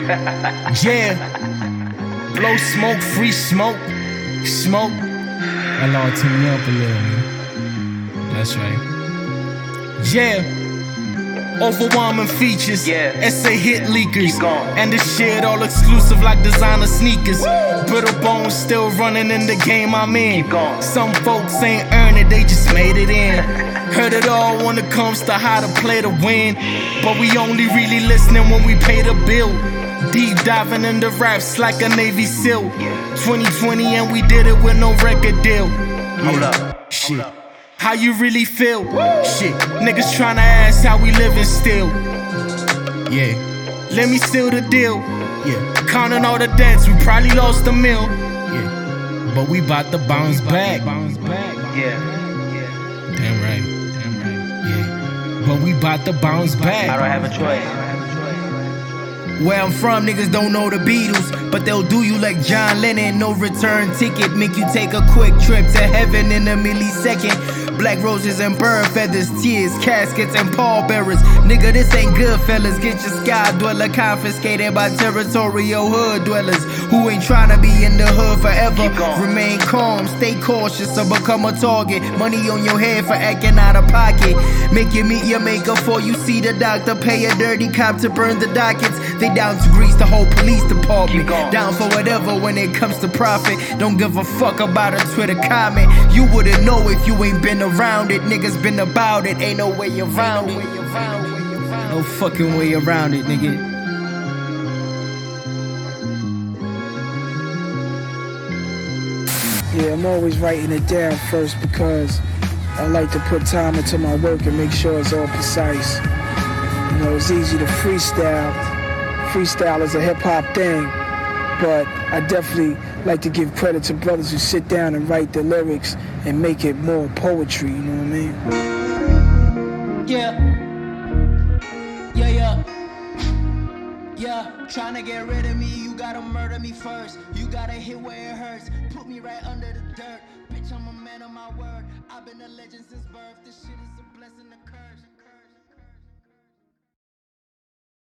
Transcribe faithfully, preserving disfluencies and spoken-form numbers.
Yeah. Blow smoke, free smoke. Smoke. I lost me up a little, man. That's right. Yeah. Overwhelming features, Yeah. S A hit leakers, Keep going. and the shit all exclusive like designer sneakers. Brittle bones still running in the game I'm in. Keep going. Some folks ain't earned it, they just made it in. Heard it all when it comes to how to play to win, but we only really listening when we pay the bill. Deep diving into raps like a Navy SEAL. twenty twenty and we did it with no record deal. Hold Yeah. up. Shit. How you really feel? Shit, niggas tryna ask how we living still. Yeah, let me seal the deal. Yeah, counting all the debts, we probably lost a meal. Yeah, but we bout to bounce back. Yeah. Damn right, damn right. Yeah, but we bout to bounce back. I don't have a choice. Where I'm from, niggas don't know the Beatles, but they'll do you like John Lennon. No return ticket, make you take a quick trip to heaven in a millisecond. Black roses and bird feathers, tears, caskets, and pallbearers. Nigga, this ain't good, fellas. Get your sky dweller confiscated by territorial hood dwellers who ain't tryna be in the hood forever. Remain calm, stay cautious, or become a target. Money on your head for acting out of pocket. Make you meet your maker before you see the doctor. Pay a dirty cop to burn the dockets. They down to grease the whole police department. Down for whatever when it comes to profit. Don't give a fuck about a Twitter comment. You wouldn't know if you ain't been around it. Niggas been about it. Ain't no way around it. No fucking way around it, nigga. Yeah, I'm always writing it down first because I like to put time into my work and make sure it's all precise. You know, it's easy to freestyle. Freestyle is a hip-hop thing, but I definitely like to give credit to brothers who sit down and write the lyrics and make it more poetry, you know what I mean? Yeah. Yeah, yeah. Yeah. Trying to get rid of me, you gotta murder me first. You gotta hit where it hurts. Put me right under the dirt. Bitch, I'm a man of my word. I've been a legend since birth. This shit is a blessing, a curse.